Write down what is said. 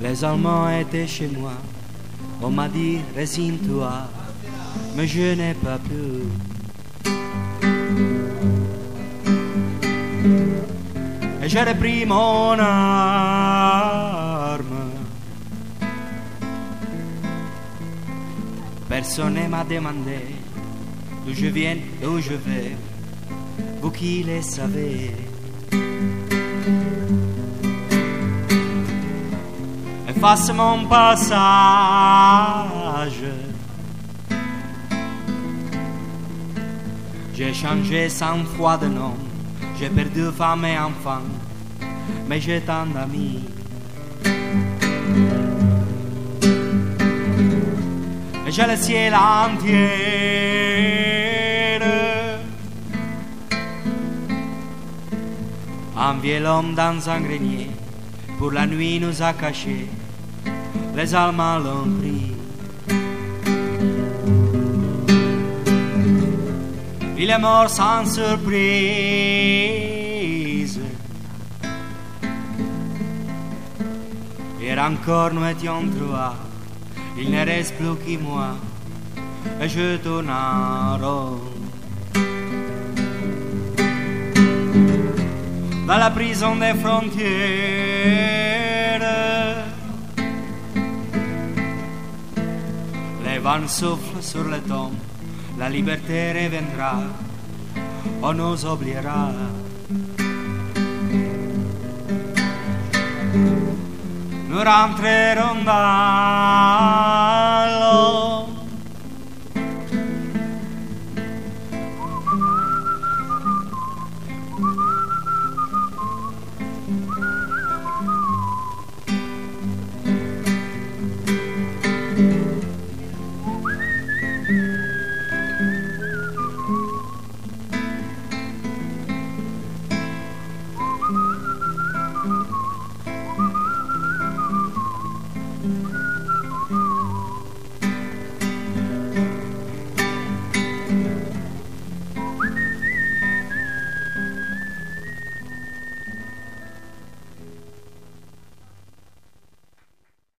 Les Allemands étaient chez moi. On m'a dit résigne-toi, mais je n'ai pas pu. Et j'ai repris mon arme. Personne ne m'a demandé d'où je viens, d'où je vais. Vous qui le savez. Efface mon passage. J'ai changé 100 fois de nom. J'ai perdu femme et enfant, mais j'ai tant d'amis. Et j'ai le ciel entier. Un vieil homme dans un grenier, pour la nuit nous a cachés. Les Allemands l'ont pris. Il est mort sans surprise. Hier encore nous étions trois. Il ne reste plus que moi. Et je tourne en rond. Dans la prison des frontières, les vents soufflent sur les tombes. La liberté reviendra, on nous oubliera. Nous rentrerons dans